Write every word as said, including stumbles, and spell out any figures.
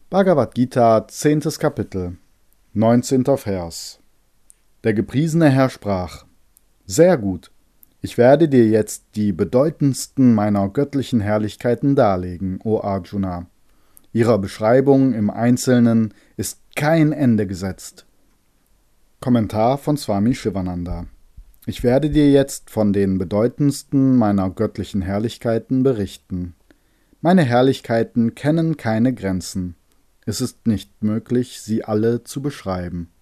Bhagavad Gita, zehntes Kapitel, neunzehnter Vers. Der gepriesene Herr sprach: Sehr gut, ich werde dir jetzt die bedeutendsten meiner göttlichen Herrlichkeiten darlegen, o Arjuna. Ihrer Beschreibung im Einzelnen ist kein Ende gesetzt. Kommentar von Swami Shivananda. Ich werde dir jetzt von den bedeutendsten meiner göttlichen Herrlichkeiten berichten. Meine Herrlichkeiten kennen keine Grenzen. Es ist nicht möglich, sie alle zu beschreiben.